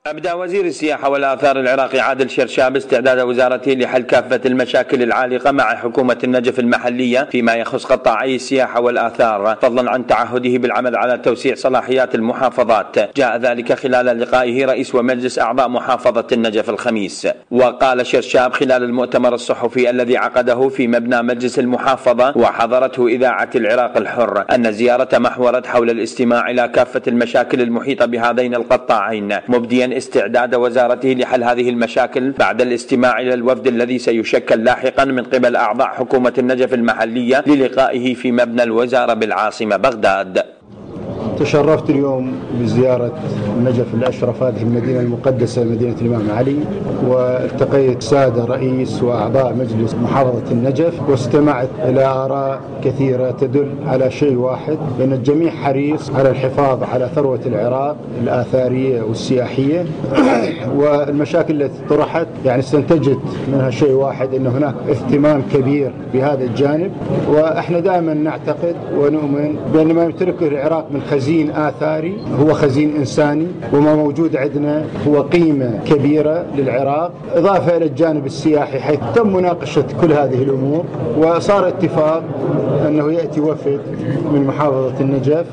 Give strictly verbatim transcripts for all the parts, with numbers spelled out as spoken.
أبدى وزير السياحة والآثار العراقي عادل شرشاب استعداد وزارته لحل كافة المشاكل العالقة مع حكومة النجف المحلية فيما يخص قطاعي السياحة والآثار، فضلا عن تعهده بالعمل على توسيع صلاحيات المحافظات. جاء ذلك خلال لقائه رئيس ومجلس أعضاء محافظة النجف الخميس. وقال شرشاب خلال المؤتمر الصحفي الذي عقده في مبنى مجلس المحافظة وحضرته إذاعة العراق الحر أن الزيارة محورت حول الاستماع إلى كافة المشاكل المحيطة بهذين القطاعين، مبديا استعداد وزارته لحل هذه المشاكل بعد الاستماع إلى الوفد الذي سيشكل لاحقا من قبل أعضاء حكومة النجف المحلية للقائه في مبنى الوزارة بالعاصمة بغداد. تشرفت اليوم بزيارة النجف الأشرف، هذه المدينة المقدسة مدينة الإمام علي، والتقيت سادة رئيس وأعضاء مجلس محافظة النجف واستمعت إلى آراء كثيرة تدل على شيء واحد، بأن الجميع حريص على الحفاظ على ثروة العراق الآثارية والسياحية. والمشاكل التي طرحت يعني استنتجت منها شيء واحد، أن هناك اهتمام كبير بهذا الجانب، وإحنا دائما نعتقد ونؤمن بأن ما يمتلكه العراق من خزين آثاري هو خزين إنساني، وما موجود عندنا هو قيمة كبيرة للعراق، إضافة إلى الجانب السياحي حيث تم مناقشة كل هذه الأمور، وصار اتفاق أنه يأتي وفد من محافظة النجف،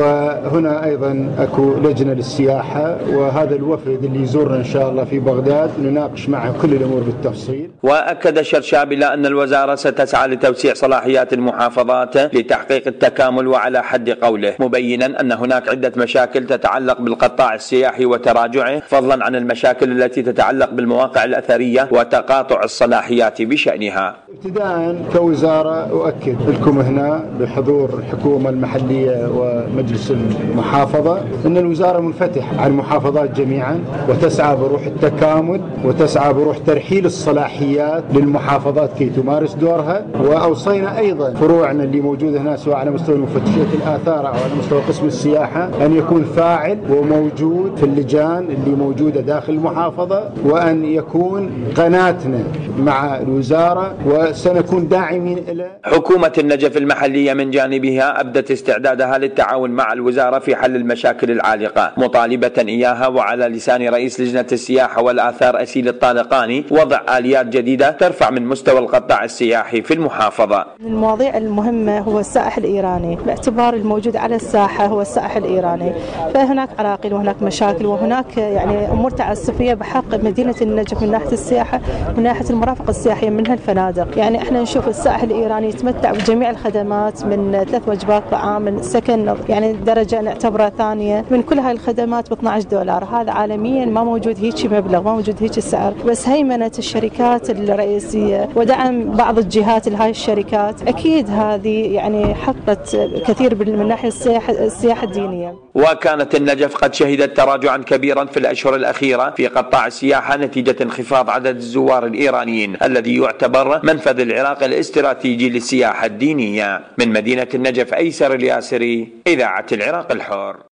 وهنا أيضا أكو لجنة للسياحة، وهذا الوفد اللي يزورنا إن شاء الله في بغداد نناقش معه كل الأمور بالتفصيل. وأكد شرشاب إلى أن الوزارة ستسعى لتوسيع صلاحيات المحافظات لتحقيق التكامل، وعلى حد قوله مبينا أن هناك عدة مشاكل تتعلق بالقطاع السياحي وتراجعه، فضلا عن المشاكل التي تتعلق بالمواقع الأثرية وتقاطع الصلاحيات بشأنها. ابتداء كوزارة أؤكد لكم هنا بحضور الحكومة المحلية ومجلس المحافظة أن الوزارة منفتحة على المحافظات جميعا، وتسعى بروح التكامل وتسعى بروح ترحيل الصلاحيات للمحافظات كي تمارس دورها. وأوصينا أيضا فروعنا اللي موجودة هنا سواء على مستوى مفتشية الآثار أو على مستوى قسم السياحة أن يكون فاعل وموجود في اللجان اللي موجودة داخل المحافظة، وأن يكون قناتنا مع الوزارة وسنكون داعمين إلى. حكومة النجف المحلية من جانبها أبدت استعدادها للتعاون مع الوزارة في حل المشاكل العالقة، مطالبة إياها وعلى لسان رئيس لجنة السياحة والآثار أسيل الطالقاني وضع آليات جديدة ترفع من مستوى القطاع السياحي في المحافظة. المواضيع المهمة هو السائح الإيراني، باعتبار الموجود على الساحة هو السائح الإيراني، فهناك عراقيل وهناك مشاكل وهناك يعني أمور تعسفية بحق مدينة النجف من ناحية السياحة ومن ناحية المرافق السياحية منها الفنادق. يعني احنا نشوف السائح الإيراني يتمتع بجميع الخدمات، من ثلاث وجبات طعام، من سكن يعني درجة نعتبرها ثانية، من كل هاي الخدمات ب اثني عشر دولار. هذا عالميا ما موجود هيك مبلغ، ما موجود هيك السعر، بس هيمنة الشركات الرئيسية ودعم بعض الجهات لهاي الشركات أكيد هذه يعني حققت كثير من ناحية السياحة السياحة الدينية. وكانت النجف قد شهدت تراجعا كبيرا في الأشهر الأخيرة في قطاع السياحة نتيجة انخفاض عدد الزوار الإيرانيين الذي يعتبر منفذ العراق الاستراتيجي للسياحة الدينية. من مدينة النجف أيسر الياسري، إذاعة العراق الحر.